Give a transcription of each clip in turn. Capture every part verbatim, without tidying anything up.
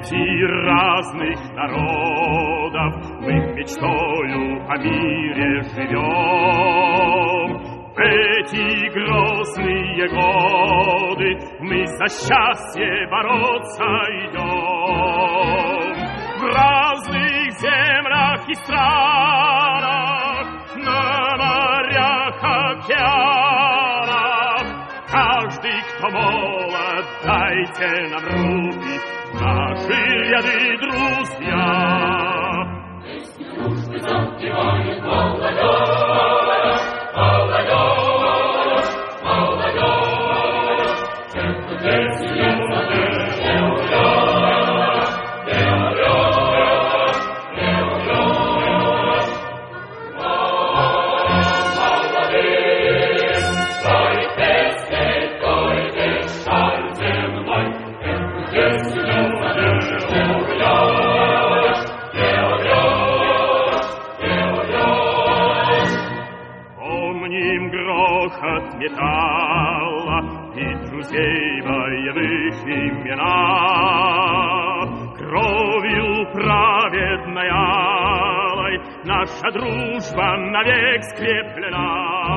Дети разных народов, мы мечтою о мире живем. В эти грозные годы мы за счастье бороться идем. В разных землях и странах, на морях, океанах, каждый, кто молод, дайте нам руки, наши ряды друзья. Песни дружбы запевает молодежь, молодежь, молодежь. Тех, кто песни не умрешь, не умрешь, не умрешь, не умрешь. Молодец, той песней, той век шар земной. Тех, кто песни не умрешь, не умрешь, не умрешь, не умрешь. Помним грохот металла и друзей боевых имена. Кровью праведной алой наша дружба навек скреплена.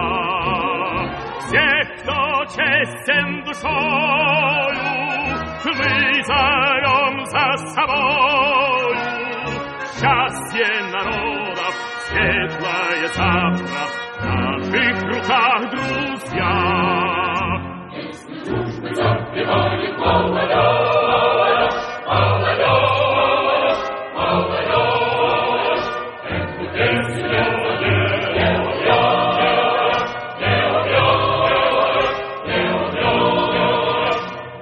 Всех, кто честен душою, мы зовем за собою. Счастье народов, светлое завтра в наших руках, друзья. Песни дружбы запевает молодежь, молодежь, молодежь. Эту песню не умрешь, не умрешь, не умрешь, не умрешь.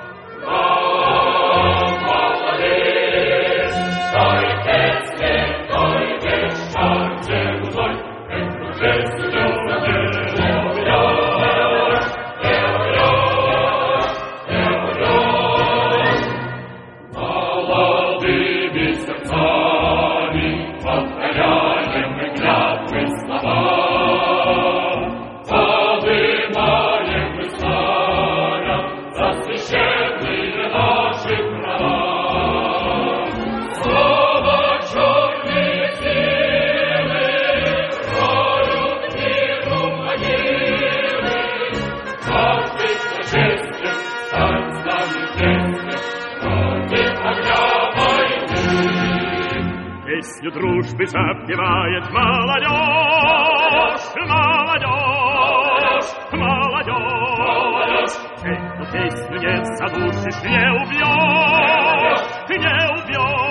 Молодец, той песни, той век шар земной. Эту песню не умрешь, не умрешь, не умрешь, не умрешь. Молодыми сердцами повторяем мы клятвы слова, подымаем мы знамя за священные наши права. Слово черные силы роют миру могилы. Каждый, кто честен, стань с нами вместе против огня войны. Песню дружбы запевает молодежь, молодежь, молодежь. Эту песню не задушишь, не убьешь, не убьешь.